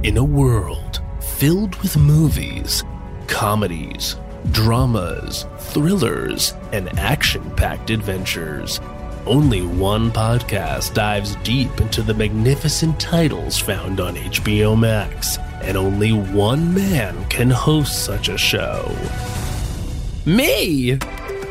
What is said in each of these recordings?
In a world filled with movies, comedies, dramas, thrillers, and action-packed adventures, only one podcast dives deep into the magnificent titles found on HBO Max, and only one man can host such a show. Me!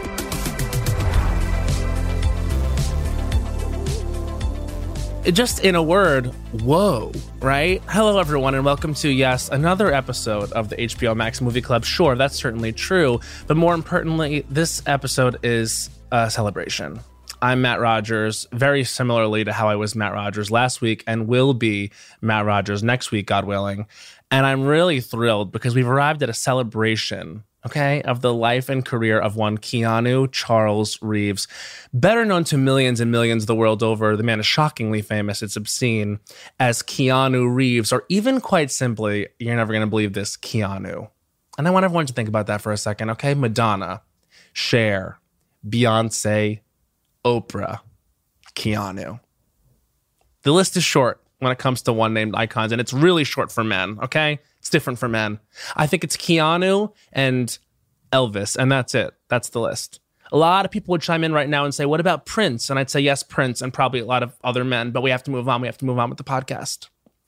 Just in a word, whoa, right? Hello, everyone, and welcome to, yes, another episode of the HBO Max Movie Club. Sure, that's certainly true, but more importantly, this episode is a celebration. I'm Matt Rogers, very similarly to how I was Matt Rogers last week and will be Matt Rogers next week, God willing. And I'm really thrilled because we've arrived at a celebration, okay, of the life and career of one Keanu Charles Reeves. Better known to millions and millions the world over, the man is shockingly famous, it's obscene, as Keanu Reeves, or even quite simply, you're never going to believe this, Keanu. And I want everyone to think about that for a second, okay? Madonna, Cher, Beyonce, Oprah, Keanu. The list is short when it comes to one-named icons, and it's really short for men, okay? It's different for men. I think it's Keanu and Elvis, and that's it. That's the list. A lot of people would chime in right now and say, what about Prince? And I'd say, yes, Prince, and probably a lot of other men, but we have to move on. We have to move on with the podcast.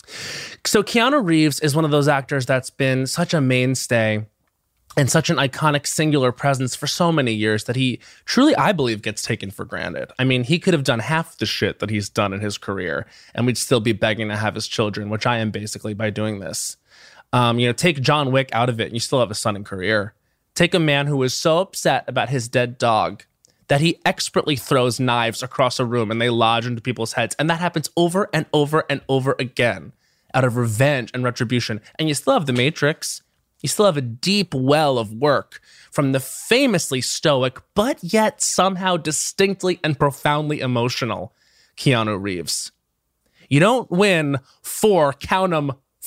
So Keanu Reeves is one of those actors that's been such a mainstay and such an iconic singular presence for so many years that he truly, I believe, gets taken for granted. I mean, he could have done half the shit that he's done in his career, and we'd still be begging to have his children, which I am basically by doing this. Take John Wick out of it, and you still have a son and career. Take a man who was so upset about his dead dog that he expertly throws knives across a room and they lodge into people's heads. And that happens over and over and over again out of revenge and retribution. And you still have The Matrix. You still have a deep well of work from the famously stoic, but yet somehow distinctly and profoundly emotional Keanu Reeves. You don't win count 'em,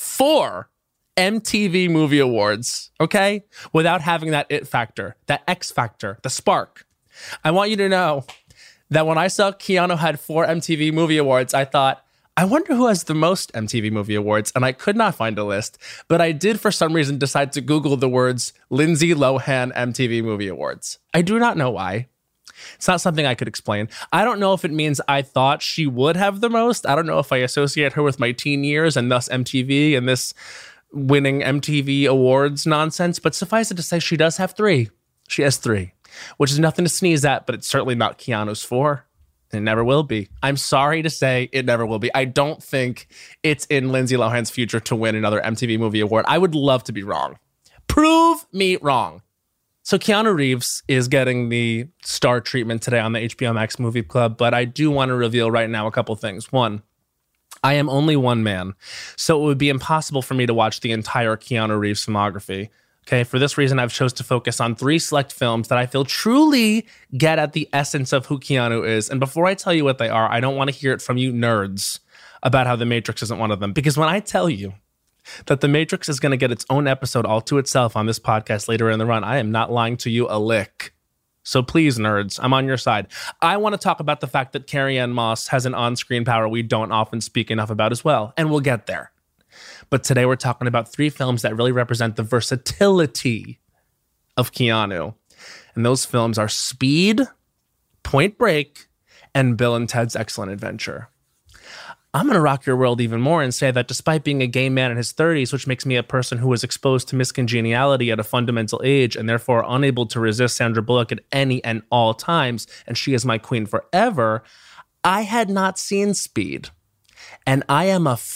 4 MTV Movie Awards, okay? Without having that it factor, that X factor, the spark. I want you to know that when I saw Keanu had 4 MTV Movie Awards, I thought, I wonder who has the most MTV Movie Awards, and I could not find a list, but I did for some reason decide to Google the words Lindsay Lohan MTV Movie Awards. I do not know why. It's not something I could explain. I don't know if it means I thought she would have the most. I don't know if I associate her with my teen years and thus MTV and this winning MTV Awards nonsense, but suffice it to say she does have 3. She has 3, which is nothing to sneeze at, but it's certainly not Keanu's 4. It never will be. I'm sorry to say it never will be. I don't think it's in Lindsay Lohan's future to win another MTV Movie Award. I would love to be wrong. Prove me wrong. So Keanu Reeves is getting the star treatment today on the HBO Max Movie Club, but I do want to reveal right now a couple things. One, I am only one man, so it would be impossible for me to watch the entire Keanu Reeves filmography. Okay, for this reason, I've chose to focus on 3 select films that I feel truly get at the essence of who Keanu is. And before I tell you what they are, I don't want to hear it from you nerds about how The Matrix isn't one of them. Because when I tell you that The Matrix is going to get its own episode all to itself on this podcast later in the run, I am not lying to you a lick. So please, nerds, I'm on your side. I want to talk about the fact that Carrie-Anne Moss has an on-screen power we don't often speak enough about as well, and we'll get there. But today we're talking about 3 films that really represent the versatility of Keanu. And those films are Speed, Point Break, and Bill and Ted's Excellent Adventure. I'm going to rock your world even more and say that despite being a gay man in his 30s, which makes me a person who was exposed to miscongeniality at a fundamental age and therefore unable to resist Sandra Bullock at any and all times, and she is my queen forever, I had not seen Speed. And I am a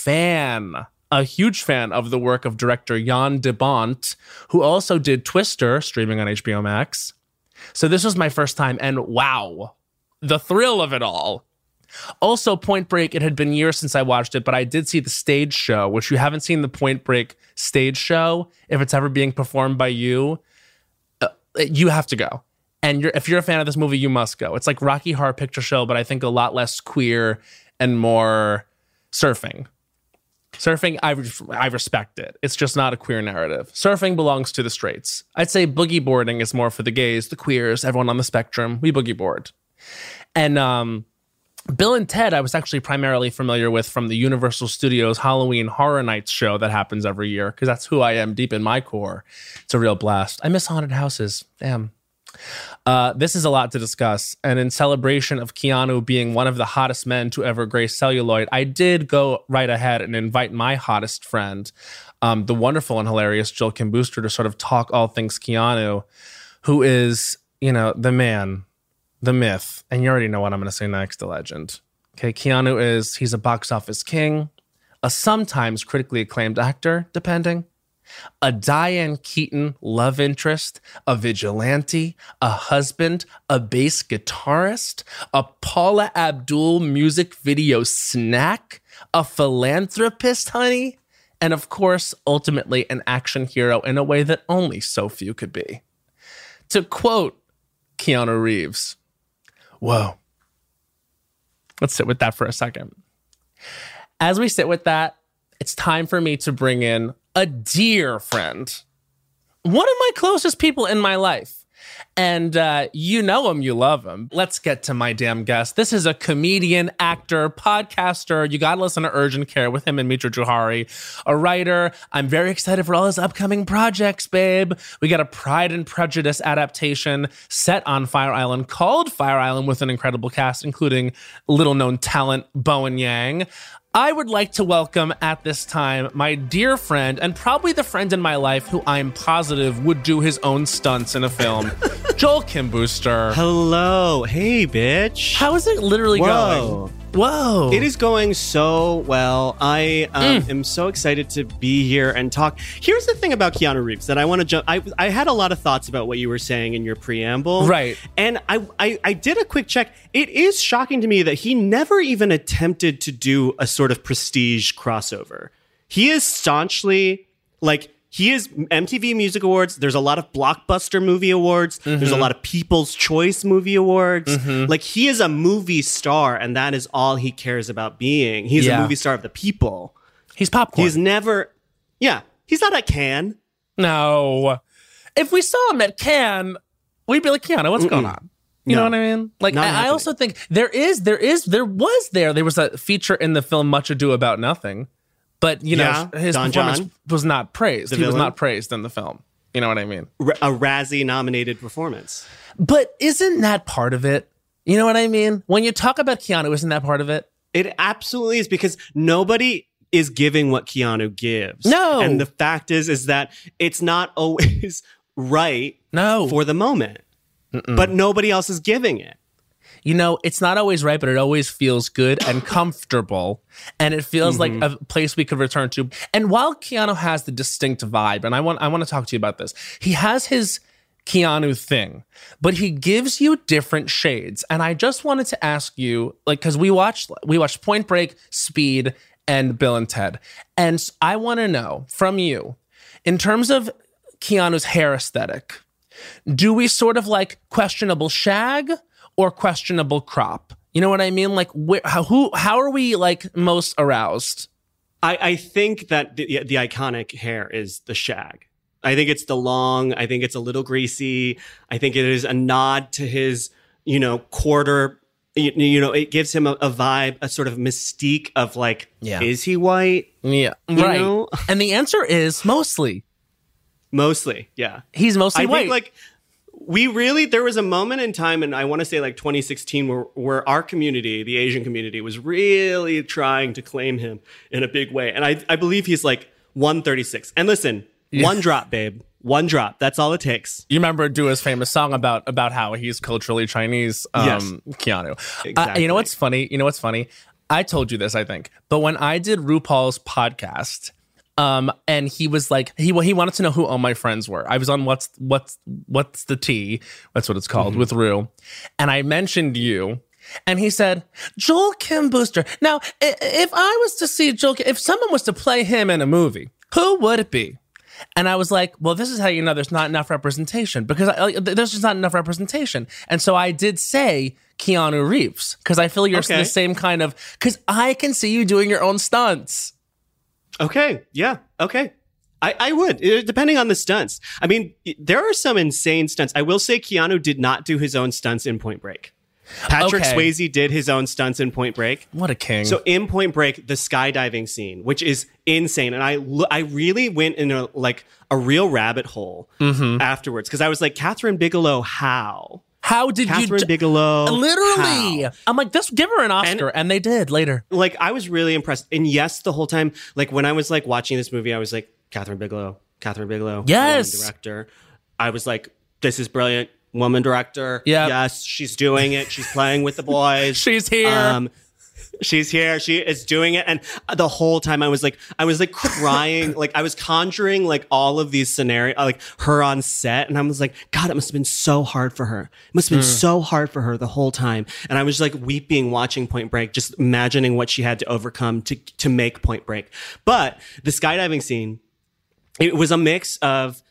huge fan of the work of director Jan de Bont, who also did Twister, streaming on HBO Max. So this was my first time, and wow, the thrill of it all. Also, Point Break, it had been years since I watched it, but I did see the stage show, which you haven't seen the Point Break stage show. If it's ever being performed by you, you have to go. And if you're a fan of this movie, you must go. It's like Rocky Horror Picture Show, but I think a lot less queer and more surfing. Surfing, I respect it. It's just not a queer narrative. Surfing belongs to the straights. I'd say boogie boarding is more for the gays, the queers, everyone on the spectrum. We boogie board. And Bill and Ted, I was actually primarily familiar with from the Universal Studios Halloween Horror Nights show that happens every year, because that's who I am deep in my core. It's a real blast. I miss haunted houses. Damn. This is a lot to discuss. And in celebration of Keanu being one of the hottest men to ever grace celluloid, I did go right ahead and invite my hottest friend, the wonderful and hilarious Joel Kim Booster, to sort of talk all things Keanu, who is, the man, the myth, and you already know what I'm going to say next, the legend. Okay, Keanu he's a box office king, a sometimes critically acclaimed actor, depending, a Diane Keaton love interest, a vigilante, a husband, a bass guitarist, a Paula Abdul music video snack, a philanthropist, honey, and of course, ultimately an action hero in a way that only so few could be. To quote Keanu Reeves, whoa. Let's sit with that for a second. As we sit with that, it's time for me to bring in a dear friend, one of my closest people in my life. And you know him, you love him. Let's get to my damn guest. This is a comedian, actor, podcaster. You got to listen to Urgent Care with him and Mitra Jouhari, a writer. I'm very excited for all his upcoming projects, babe. We got a Pride and Prejudice adaptation set on Fire Island called Fire Island with an incredible cast, including little-known talent Bowen Yang. I would like to welcome at this time my dear friend, and probably the friend in my life who I'm positive would do his own stunts in a film, Joel Kim Booster. Hello. Hey, bitch. How is it literally going? Whoa. It is going so well. I am so excited to be here and talk. Here's the thing about Keanu Reeves that I want to jump. I had a lot of thoughts about what you were saying in your preamble. Right. And I did a quick check. It is shocking to me that he never even attempted to do a sort of prestige crossover. He is staunchly he is MTV Music Awards. There's a lot of Blockbuster Movie Awards. Mm-hmm. There's a lot of People's Choice Movie Awards. Mm-hmm. He is a movie star, and that is all he cares about being. He's a movie star of the people. He's popcorn. He's never... Yeah. He's not at Cannes. No. If we saw him at Cannes, we'd be like, Keanu, what's going on? You know what I mean? I also think there was a feature in the film Much Ado About Nothing. But, his performance was not praised. He was not praised in the film. You know what I mean? A Razzie-nominated performance. But isn't that part of it? You know what I mean? When you talk about Keanu, isn't that part of it? It absolutely is, because nobody is giving what Keanu gives. No. And the fact is that it's not always right for the moment. Mm-mm. But nobody else is giving it. It's not always right, but it always feels good and comfortable. And it feels like a place we could return to. And while Keanu has the distinct vibe, and I want to talk to you about this, he has his Keanu thing, but he gives you different shades. And I just wanted to ask you, because we watched Point Break, Speed, and Bill and Ted. And I want to know from you, in terms of Keanu's hair aesthetic, do we sort of like questionable shag or questionable crop? You know what I mean? How are we most aroused? I think that the iconic hair is the shag. I think it's the long. I think it's a little greasy. I think it is a nod to his, quarter. It gives him a vibe, a sort of mystique of is he white? Yeah, right. And the answer is mostly. Mostly, yeah. He's mostly white. I think there was a moment in time, and I want to say 2016, where our community, the Asian community, was really trying to claim him in a big way. And I believe he's 136. And listen, one drop, babe. One drop. That's all it takes. You remember Dua's famous song about how he's culturally Chinese, yes. Keanu. Exactly. You know what's funny? I told you this, I think. But when I did RuPaul's podcast... and he was he wanted to know who all my friends were. I was on what's the tea? That's what it's called, with Ru. And I mentioned you, and he said, Joel Kim Booster. Now, if I was to see Joel, if someone was to play him in a movie, who would it be? And I was like, well, this is how you know there's not enough representation, because there's just not enough representation. And so I did say Keanu Reeves, because I feel you're the same kind of, because I can see you doing your own stunts. Okay. Yeah. Okay. I would, depending on the stunts. I mean, there are some insane stunts. I will say Keanu did not do his own stunts in Point Break. Patrick Okay. Swayze did his own stunts in Point Break. What a king. So in Point Break, the skydiving scene, which is insane, and I really went in a real rabbit hole afterwards because I was like, Catherine Bigelow, how? How did Catherine Bigelow, literally? how? I'm like, this give her an Oscar, and they did later. Like, I was really impressed. And yes, the whole time, like when I was like watching this movie, I was like, Catherine Bigelow, Yes. woman director. I was like, this is brilliant. Woman director. Yep. Yes, she's doing it. She's playing with the boys. She's here. She's here. She is doing it. And the whole time I was like crying. Like I was conjuring like all of these scenarios, like her on set. And I was like, God, it must have been so hard for her. It must have been so hard for her the whole time. And I was like weeping watching Point Break, just imagining what she had to overcome to make Point Break. But the skydiving scene, it was a mix of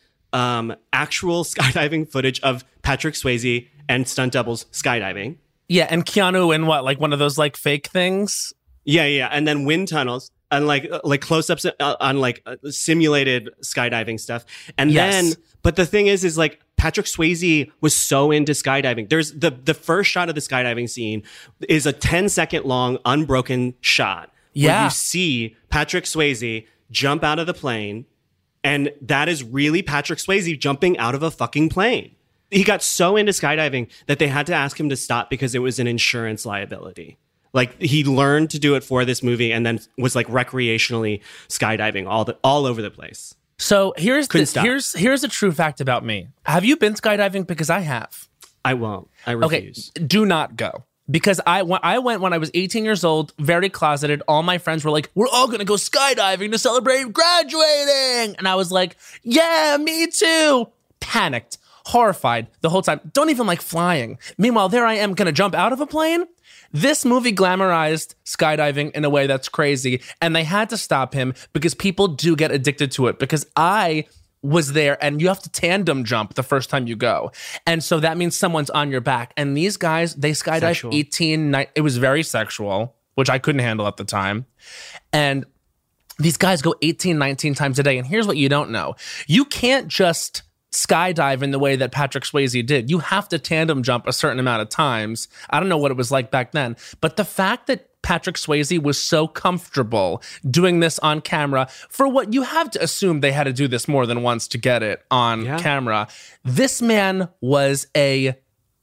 actual skydiving footage of Patrick Swayze and stunt doubles skydiving. Yeah, and Keanu in what, like one of those like fake things? Yeah, and then wind tunnels and like close-ups on like simulated skydiving stuff. And then, but the thing is like Patrick Swayze was so into skydiving. There's the first shot of the skydiving scene is a 10-second long unbroken shot where you see Patrick Swayze jump out of the plane, and that is really Patrick Swayze jumping out of a fucking plane. He got so into skydiving that they had to ask him to stop because it was an insurance liability. Like he learned to do it for this movie and then was like recreationally skydiving all over the place. So here's a true fact about me. Have you been skydiving? Because I have. I won't. I refuse. Okay, do not go. Because I went when I was 18 years old, very closeted. All my friends were like, we're all going to go skydiving to celebrate graduating. And I was like, yeah, me too. Panicked. Horrified the whole time. Don't even like flying. Meanwhile, there I am going to jump out of a plane. This movie glamorized skydiving in a way that's crazy. And they had to stop him because people do get addicted to it. Because I was there and you have to tandem jump the first time you go. And so that means someone's on your back. And these guys, they skydived 18, it was very sexual, which I couldn't handle at the time. And these guys go 18, 19 times a day. And here's what you don't know. You can't just skydive in the way that Patrick Swayze did. You have to tandem jump a certain amount of times. I don't know what it was like back then, but the fact that Patrick Swayze was so comfortable doing this on camera, for what you have to assume they had to do this more than once to get it on camera. This man was a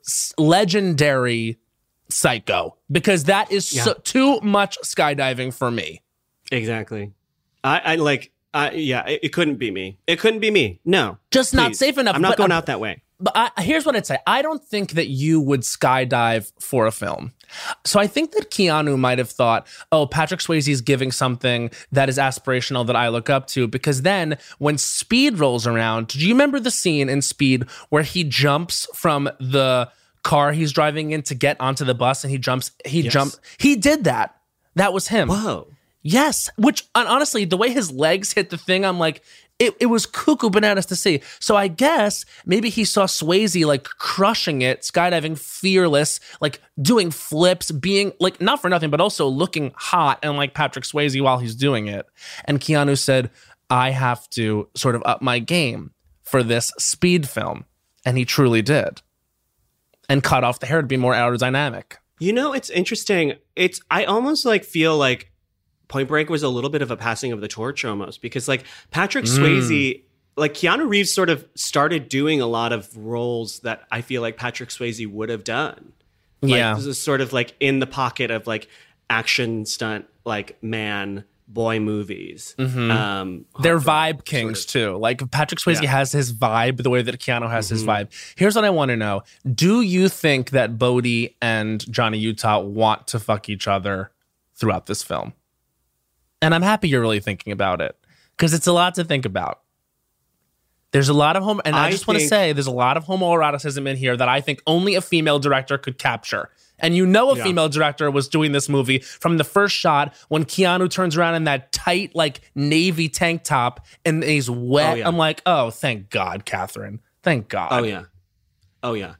legendary psycho because that is too much skydiving for me. Exactly. It couldn't be me. It couldn't be me. No. Just not safe enough. I'm not going out that way. But here's what I'd say. I don't think that you would skydive for a film. So I think that Keanu might have thought, oh, Patrick Swayze's giving something that is aspirational that I look up to. Because then when Speed rolls around, do you remember the scene in Speed where he jumps from the car he's driving in to get onto the bus and he jumped. He did that. That was him. Whoa. Yes, which honestly, the way his legs hit the thing, I'm like, it was cuckoo bananas to see. So I guess maybe he saw Swayze like crushing it, skydiving, fearless, like doing flips, being like, not for nothing, but also looking hot and like Patrick Swayze while he's doing it. And Keanu said, I have to sort of up my game for this Speed film. And he truly did. And cut off the hair to be more aerodynamic. You know, it's interesting. I almost like feel like Point Break was a little bit of a passing of the torch almost because like Patrick Swayze, like Keanu Reeves sort of started doing a lot of roles that I feel like Patrick Swayze would have done. Like, this is sort of like in the pocket of like action stunt, like boy movies. Mm-hmm. They're vibe kings too. Like Patrick Swayze has his vibe the way that Keanu has his vibe. Here's what I want to know. Do you think that Bodhi and Johnny Utah want to fuck each other throughout this film? And I'm happy you're really thinking about it because it's a lot to think about. There's a lot of I just want to say there's a lot of homoeroticism in here that I think only a female director could capture. And you know a female director was doing this movie from the first shot when Keanu turns around in that tight, like, navy tank top and he's wet. Oh, yeah. I'm like, oh, thank God, Catherine. Thank God. Oh, yeah.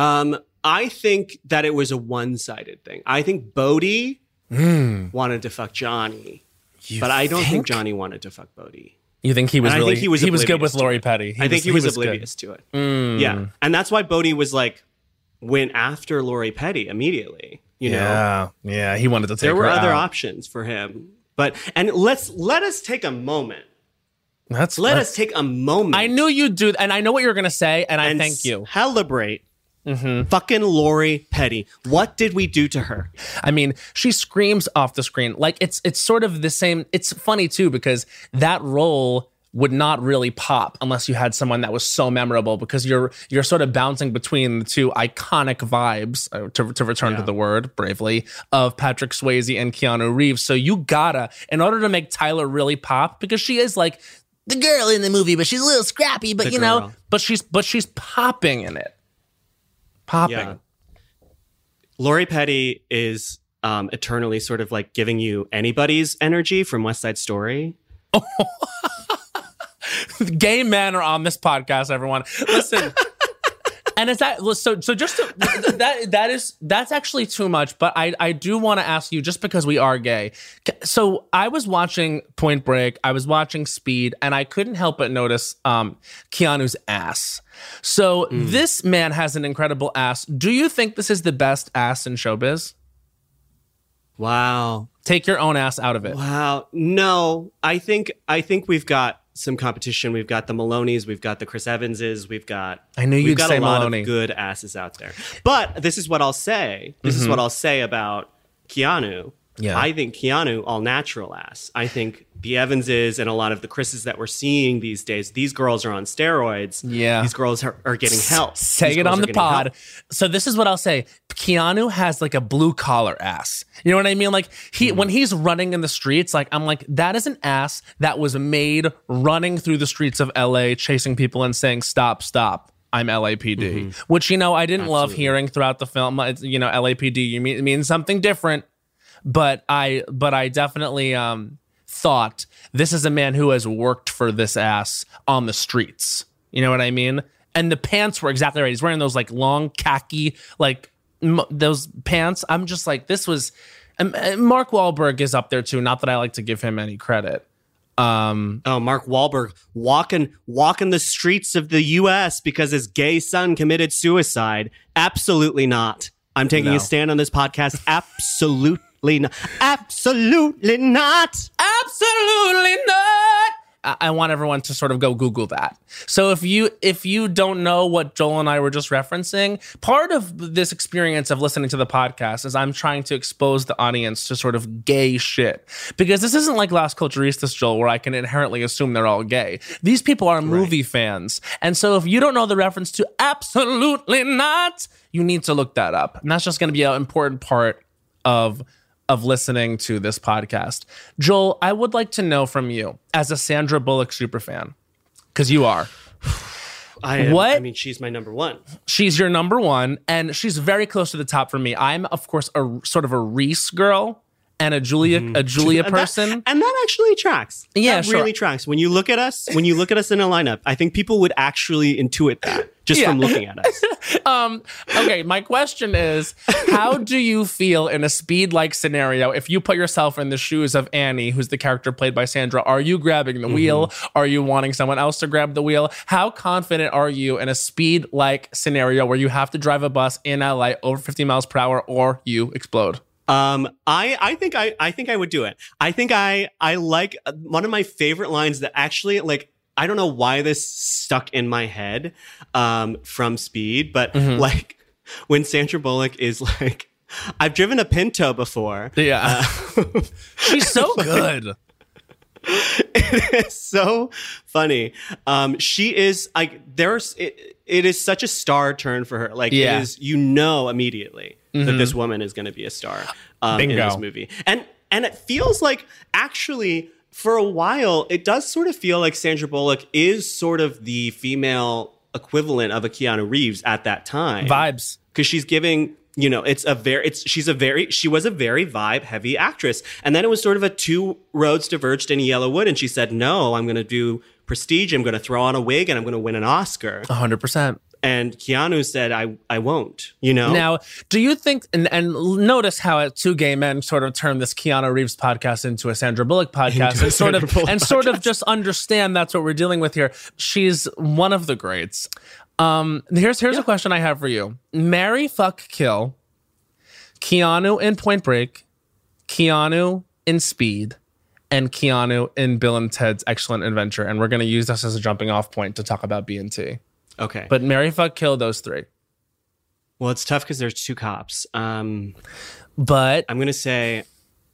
I think that it was a one-sided thing. I think Bodhi wanted to fuck Johnny. But I don't think Johnny wanted to fuck Bodhi. You think he was really... I think he was good with Lori Petty. I think he was oblivious to it. Yeah. And that's why Bodhi was like, went after Lori Petty immediately. You know? Yeah, he wanted to take There were her other out. options for him. But let us take a moment. Let us take a moment. I knew you'd do, and I know what you're going to say, and I thank you. Celebrate fucking Lori Petty. What did we do to her? I mean, she screams off the screen. Like, it's sort of the same. It's funny, too, because that role would not really pop unless you had someone that was so memorable, because you're sort of bouncing between the two iconic vibes, to return to the word bravely, of Patrick Swayze and Keanu Reeves. So you gotta, in order to make Tyler really pop, because she is like the girl in the movie, but she's a little scrappy, but but she's popping in it. Popping. Yeah. Lori Petty is eternally sort of like giving you anybody's energy from West Side Story. Gay men are on this podcast, everyone. Listen. And is that so just to, that's actually too much, but I do want to ask you, just because we are gay. So I was watching Point Break, I was watching Speed, and I couldn't help but notice Keanu's ass. So this man has an incredible ass. Do you think this is the best ass in showbiz? Wow. Take your own ass out of it. Wow. No, I think we've got some competition. We've got the Maloneys, we've got the Chris Evanses, we've got you'd say a lot Maloney. of good asses out there. But this is what I'll say. This is what I'll say about Keanu. Yeah. I think Keanu all natural ass. I think the Evanses and a lot of the Chris's that we're seeing these days, these girls are on steroids. Yeah. These girls are getting help. Say These it girls on are the getting help. pod. So this is what I'll say. Keanu has like a blue collar ass. You know what I mean? Like when he's running in the streets, like I'm like, that is an ass that was made running through the streets of LA, chasing people and saying, stop, stop. I'm LAPD, which, you know, I didn't love hearing throughout the film. You know, LAPD, it means something different. But I definitely thought this is a man who has worked for this ass on the streets. You know what I mean? And the pants were exactly right. He's wearing those like long khaki, like those pants. I'm just like, this was. Mark Wahlberg is up there too. Not that I like to give him any credit. Mark Wahlberg walking the streets of the U.S. because his gay son committed suicide. Absolutely not. I'm taking a stand on this podcast. Absolutely not. Absolutely not. Absolutely not. I want everyone to sort of go Google that. So if you don't know what Joel and I were just referencing, part of this experience of listening to the podcast is I'm trying to expose the audience to sort of gay shit. Because this isn't like Las Culturistas, Joel, where I can inherently assume they're all gay. These people are movie fans. And so if you don't know the reference to absolutely not, you need to look that up. And that's just going to be an important part of listening to this podcast. Joel, I would like to know from you, as a Sandra Bullock superfan, because you are. I am. I mean, she's my number one. She's your number one, and she's very close to the top for me. I'm, of course, a sort of a Reese girl and a Julia person. And that actually tracks. Yeah, that really tracks. When you look at us in a lineup, I think people would actually intuit that just from looking at us. Okay, my question is, how do you feel in a Speed-like scenario if you put yourself in the shoes of Annie, who's the character played by Sandra? Are you grabbing the wheel? Are you wanting someone else to grab the wheel? How confident are you in a Speed-like scenario where you have to drive a bus in LA over 50 miles per hour or you explode? I think I would do it. I think I like one of my favorite lines that actually, like, I don't know why this stuck in my head from Speed, but like when Sandra Bullock is like, I've driven a Pinto before. Yeah. She's so good. It is so funny. She is like, it is such a star turn for her. Like, it is, you know, immediately that this woman is going to be a star in this movie. And it feels like, actually, for a while, it does sort of feel like Sandra Bullock is sort of the female equivalent of a Keanu Reeves at that time. Vibes. Because she's giving, you know, she was a very vibe heavy actress. And then it was sort of a two roads diverged in Yellowwood. And she said, no, I'm going to do Prestige. I'm going to throw on a wig and I'm going to win an Oscar. 100%. And Keanu said, I won't, you know? Now, do you think, and notice how two gay men sort of turned this Keanu Reeves podcast into a Sandra Bullock podcast and sort of just understand that's what we're dealing with here. She's one of the greats. Here's a question I have for you. Marry, fuck, kill Keanu in Point Break, Keanu in Speed, and Keanu in Bill and Ted's Excellent Adventure. And we're going to use this as a jumping off point to talk about B&T. Okay. But marry, fuck, kill those three. Well, it's tough because there's two cops. But I'm going to say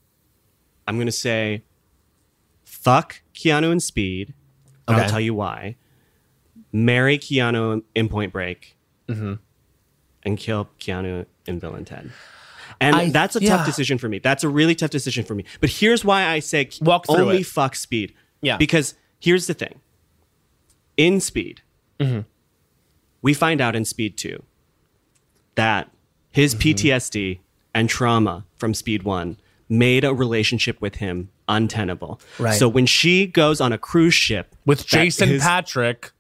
fuck Keanu in Speed. Okay. I'll tell you why. Marry Keanu in Point Break. And kill Keanu in Bill and Ted. And that's a tough decision for me. That's a really tough decision for me. But here's why I say only fuck Speed. Yeah. Because here's the thing. In Speed, we find out in Speed 2 that his PTSD and trauma from Speed 1 made a relationship with him untenable. Right. So when she goes on a cruise ship with Jason Patrick,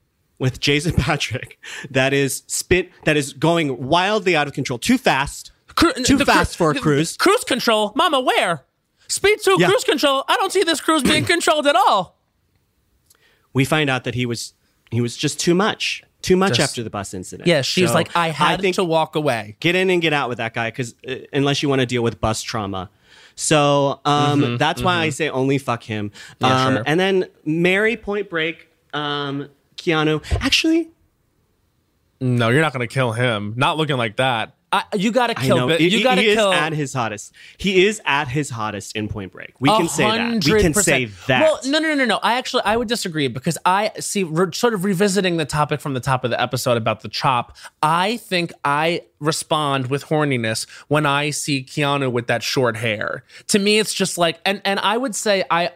that is going wildly out of control, too fast. Too fast for a cruise. Cruise control? Mama, where? Speed 2 cruise control? I don't see this cruise being controlled at all. We find out that he was just too much. Too much after the bus incident. Yeah, she's like, I had to walk away. Get in and get out with that guy, because unless you want to deal with bus trauma. So that's why I say only fuck him. Yeah, sure. And then marry Point Break, Keanu. Actually, no, you're not going to kill him. Not looking like that. You got to kill him. You got to kill. He is at his hottest. He is at his hottest in Point Break. We can say that. We can say that. Well, no. I would disagree, because I see, sort of revisiting the topic from the top of the episode about the chop. I think I respond with horniness when I see Keanu with that short hair. To me, it's just like, and I would say I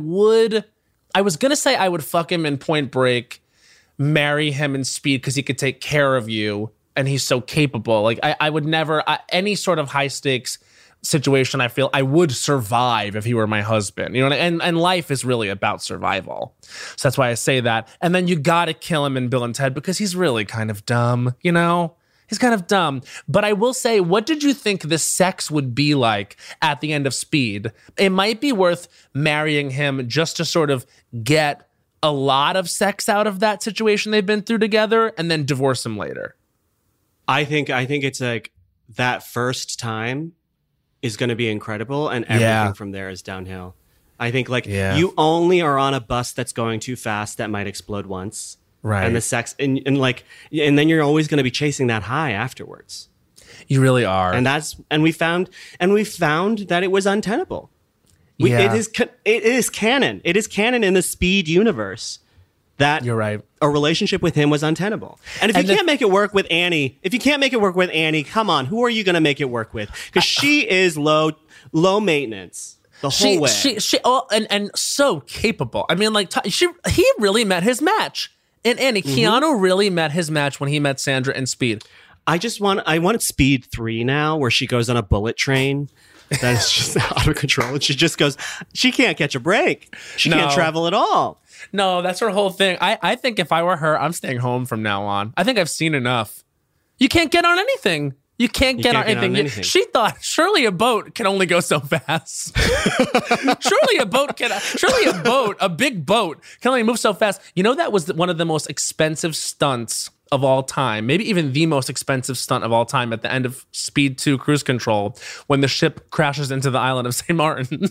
was gonna say I would fuck him in Point Break, marry him in Speed because he could take care of you. And he's so capable. Like I would never, any sort of high stakes situation, I feel I would survive if he were my husband. You know, and life is really about survival. So that's why I say that. And then you got to kill him in Bill and Ted because he's really kind of dumb, you know? He's kind of dumb. But I will say, what did you think the sex would be like at the end of Speed? It might be worth marrying him just to sort of get a lot of sex out of that situation they've been through together and then divorce him later. I think it's like that first time is going to be incredible, and everything from there is downhill. I think you only are on a bus that's going too fast that might explode once, right? And the sex and then you're always going to be chasing that high afterwards. You really are, and we found that it was untenable. It is canon. It is canon in the Speed universe. That you're right. A relationship with him was untenable. And if you can't make it work with Annie, come on, who are you going to make it work with? Because she is low maintenance the whole way. She and so capable. I mean, like he really met his match. And Annie, Keanu really met his match when he met Sandra in Speed. I want Speed 3 now, where she goes on a bullet train. That is just out of control. And she can't catch a break. She can't travel at all. No, that's her whole thing. I think if I were her, I'm staying home from now on. I think I've seen enough. You can't get on anything. You can't get on anything. She thought, surely a boat can only go so fast. surely a big boat can only move so fast. You know, that was one of the most expensive stunts of all time. Maybe even the most expensive stunt of all time at the end of Speed 2 Cruise Control, when the ship crashes into the island of St. Martin.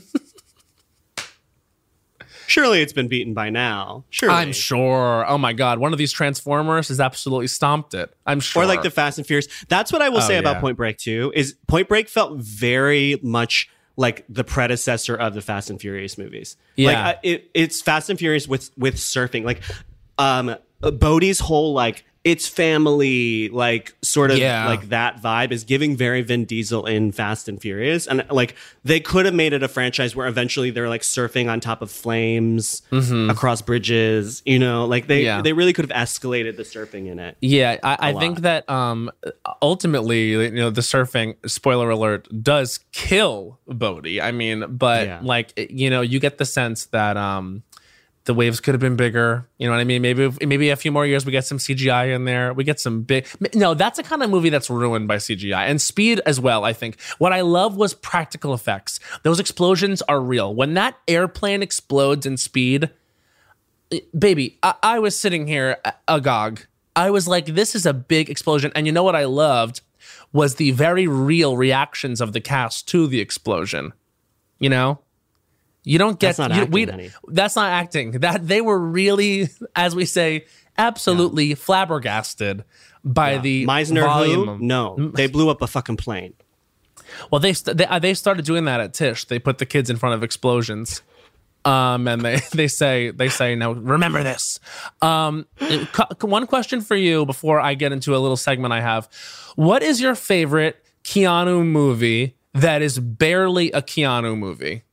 Surely it's been beaten by now. Surely. I'm sure. Oh my God. One of these Transformers has absolutely stomped it. I'm sure. Or like the Fast and Furious. That's what I will say about Point Break 2, is Point Break felt very much like the predecessor of the Fast and Furious movies. Yeah. Like it's Fast and Furious with surfing. Like Bodhi's whole it's family, sort of like that vibe is giving very Vin Diesel in Fast and Furious. And they could have made it a franchise where eventually they're surfing on top of flames across bridges, you know, they really could have escalated the surfing in it. Yeah. I think that ultimately, you know, the surfing, spoiler alert, does kill Bodhi. I mean, but you know, you get the sense that, the waves could have been bigger. You know what I mean? Maybe a few more years, we get some CGI in there. We get some big... No, that's the kind of movie that's ruined by CGI. And Speed as well, I think. What I love was practical effects. Those explosions are real. When that airplane explodes in Speed, baby, I was sitting here agog. I was like, this is a big explosion. And you know what I loved was the very real reactions of the cast to the explosion. You know? You don't get... That's not acting, honey. That's not acting. That they were really, as we say, absolutely flabbergasted by the Meisner volume. who? No, they blew up a fucking plane. Well, they started doing that at Tisch. They put the kids in front of explosions. And they say, now remember this. One question for you before I get into a little segment I have. What is your favorite Keanu movie that is barely a Keanu movie?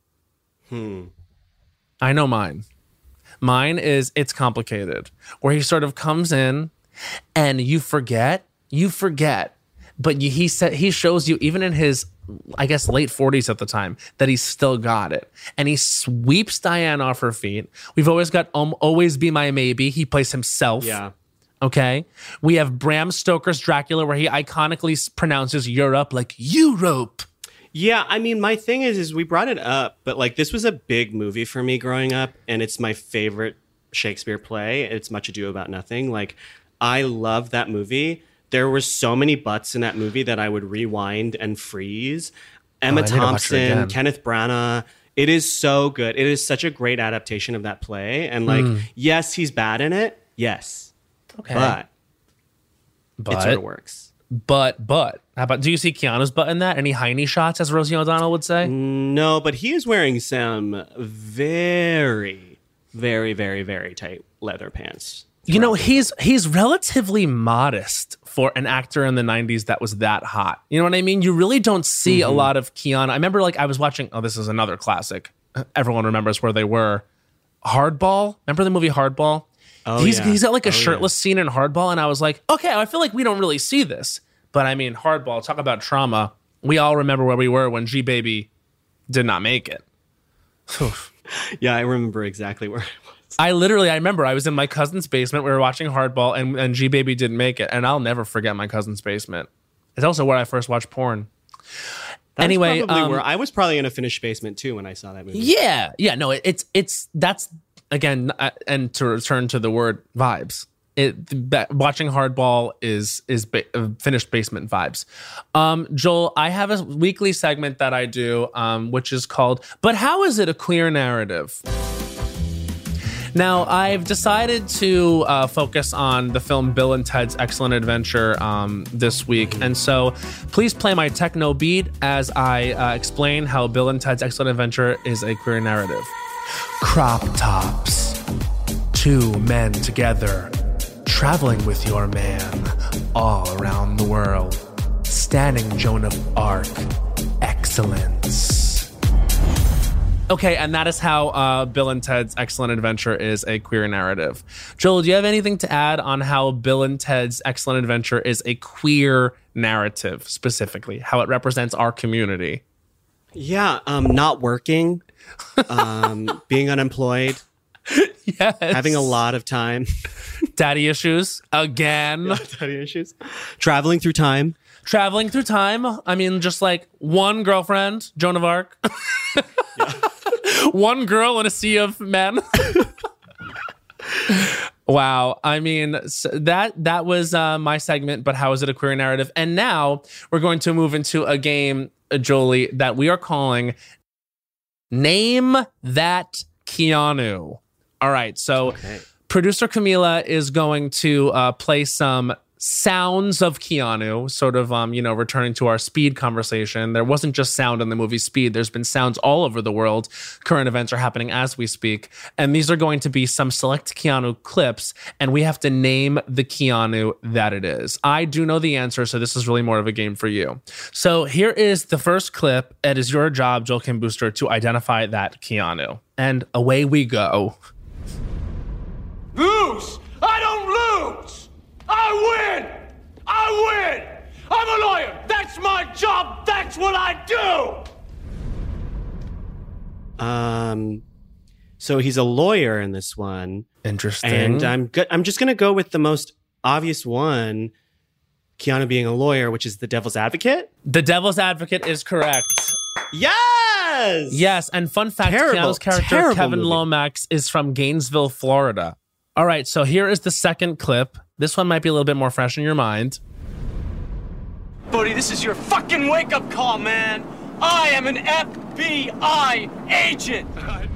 I know mine. Mine is It's Complicated, where he sort of comes in and you forget, but he shows you, even in his, I guess, late 40s at the time, that he's still got it. And he sweeps Diane off her feet. We've always got Always Be My Maybe. He plays himself. Yeah. Okay. We have Bram Stoker's Dracula, where he iconically pronounces Europe like Europe. Yeah, I mean, my thing is we brought it up, but like this was a big movie for me growing up, and it's my favorite Shakespeare play. It's Much Ado About Nothing. Like, I love that movie. There were so many butts in that movie that I would rewind and freeze. Emma Thompson, Kenneth Branagh. It is so good. It is such a great adaptation of that play. And like, yes, he's bad in it. Yes. Okay. But it sort of works. But how about, do you see Keanu's butt in that? Any Heine shots, as Rosie O'Donnell would say? No, but he is wearing some very, very, very, very tight leather pants. You know, he's relatively modest for an actor in the 90s that was that hot. You know what I mean? You really don't see a lot of Keanu. I remember, like, I was watching, this is another classic. Everyone remembers where they were. Hardball. Remember the movie Hardball? Oh, he's got like a shirtless scene in Hardball, and I was like, okay, I feel like we don't really see this. But I mean, Hardball, talk about trauma. We all remember where we were when G-Baby did not make it. Yeah, I remember exactly where it was. I remember I was in my cousin's basement. We were watching Hardball, and G-Baby didn't make it. And I'll never forget my cousin's basement. It's also where I first watched porn. Anyway, where I was probably in a finished basement too when I saw that movie. Yeah. No, that's again, and to return to the word vibes. Watching Hardball is finished basement vibes. Joel, I have a weekly segment that I do, which is called "But How Is It a Queer Narrative?" Now, I've decided to focus on the film Bill and Ted's Excellent Adventure this week. And so please play my techno beat as I explain how Bill and Ted's Excellent Adventure is a queer narrative. Crop tops. Two men together, traveling with your man all around the world. Standing Joan of Arc. Excellence. Okay, and that is how Bill and Ted's Excellent Adventure is a queer narrative. Joel, do you have anything to add on how Bill and Ted's Excellent Adventure is a queer narrative, specifically, how it represents our community? Yeah, not working, being unemployed, yes, having a lot of time. Daddy issues, again. Yeah, daddy issues. Traveling through time. I mean, just like one girlfriend, Joan of Arc. Yeah. One girl in a sea of men. Wow. I mean, that was my segment, but how is it a queer narrative? And now we're going to move into a game, Jolie, that we are calling Name That Keanu. All right. So producer Camila is going to play some sounds of Keanu, sort of, returning to our Speed conversation. There wasn't just sound in the movie Speed. There's been sounds all over the world. Current events are happening as we speak. And these are going to be some select Keanu clips, and we have to name the Keanu that it is. I do know the answer, so this is really more of a game for you. So here is the first clip. It is your job, Joel Kim Booster, to identify that Keanu. And away we go. Lose! I don't lose! I win! I'm a lawyer! That's my job! That's what I do! So he's a lawyer in this one. Interesting. And I'm just going to go with the most obvious one, Keanu being a lawyer, which is The Devil's Advocate. The Devil's Advocate is correct. Yes! Yes, and fun fact, Keanu's character, Kevin Lomax, is from Gainesville, Florida. All right, so here is the second clip. This one might be a little bit more fresh in your mind. Buddy, this is your fucking wake-up call, man. I am an FBI agent.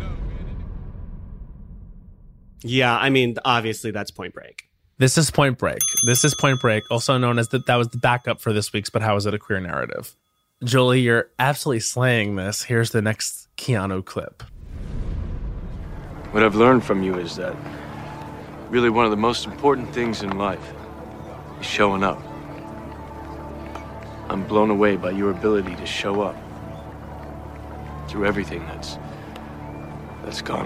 Yeah, I mean, obviously that's Point Break. This is Point Break. This is Point Break, also known as that was the backup for this week's But How Is It a Queer Narrative? Jolie, you're absolutely slaying this. Here's the next Keanu clip. What I've learned from you is that really one of the most important things in life is showing up. I'm blown away by your ability to show up through everything that's gone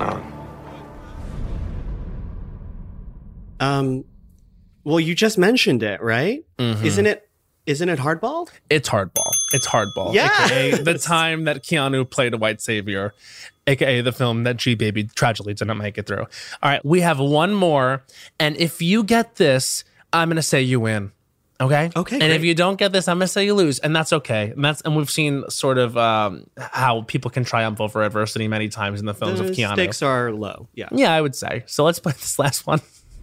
on. Well, you just mentioned it, right? Mm-hmm. Isn't it Hardball? It's Hardball. It's Hardball. Yeah. AKA the time that Keanu played a white savior, AKA the film that G-Baby tragically did not make it through. All right, we have one more. And if you get this, I'm going to say you win. Okay? Okay, And great. if you don't get this, I'm going to say you lose. And that's okay. And we've seen sort of how people can triumph over adversity many times in the films of The Keanu. stakes are low. Yeah. Yeah, I would say. So let's play this last one.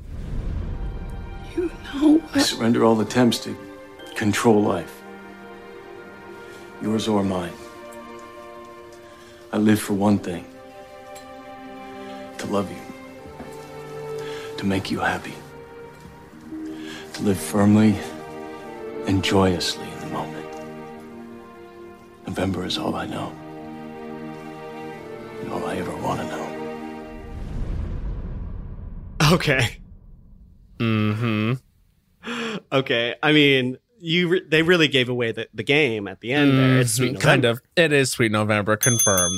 You know, I surrender all attempts to control life. Yours or mine. I live for one thing. To love you. To make you happy. To live firmly and joyously in the moment. November is all I know. And all I ever want to know. Okay. Mm-hmm. Okay. I mean, they really gave away the game at the end there. It's Sweet November. Kind of. It is Sweet November. Confirmed.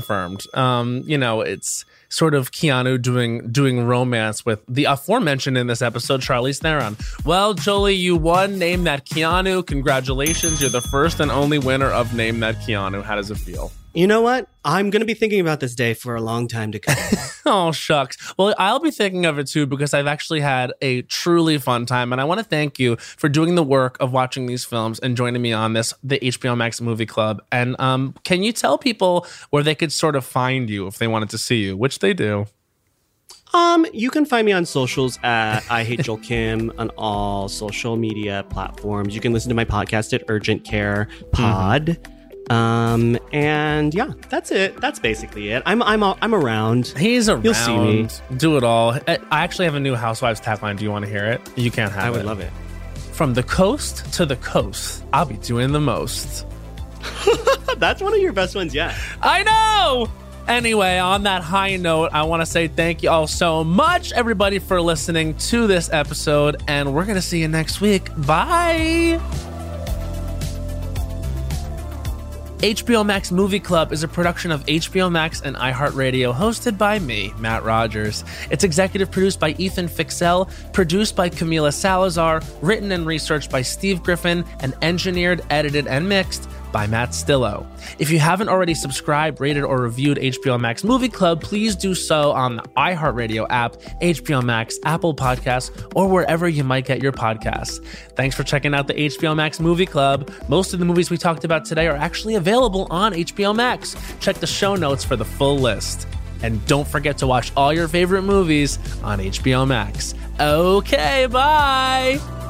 It's sort of Keanu doing romance with the aforementioned in this episode, Charlize Theron. Well, Jolie, you won Name That Keanu. Congratulations. You're the first and only winner of Name That Keanu. How does it feel? You know what? I'm going to be thinking about this day for a long time to come. Oh, shucks. Well, I'll be thinking of it too because I've actually had a truly fun time. And I want to thank you for doing the work of watching these films and joining me on the HBO Max Movie Club. And can you tell people where they could sort of find you if they wanted to see you, which they do? You can find me on socials at I Hate Joel Kim on all social media platforms. You can listen to my podcast at Urgent Care Pod. And yeah, that's it. That's basically it. I'm around. He's around. You'll see me. Do it all. I actually have a new Housewives tagline. Do you want to hear it? You can't have it. I would love it. From the coast to the coast, I'll be doing the most. That's one of your best ones yet. I know! Anyway, on that high note, I want to say thank you all so much, everybody, for listening to this episode. And we're going to see you next week. Bye! HBO Max Movie Club is a production of HBO Max and iHeartRadio, hosted by me, Matt Rogers. It's executive produced by Ethan Fixell, produced by Camila Salazar, written and researched by Steve Griffin, and engineered, edited, and mixed by Matt Stillo. If you haven't already subscribed, rated, or reviewed HBO Max Movie Club, please do so on the iHeartRadio app, HBO Max, Apple Podcasts, or wherever you might get your podcasts. Thanks for checking out the HBO Max Movie Club. Most of the movies we talked about today are actually available on HBO Max. Check the show notes for the full list. And don't forget to watch all your favorite movies on HBO Max. Okay, bye!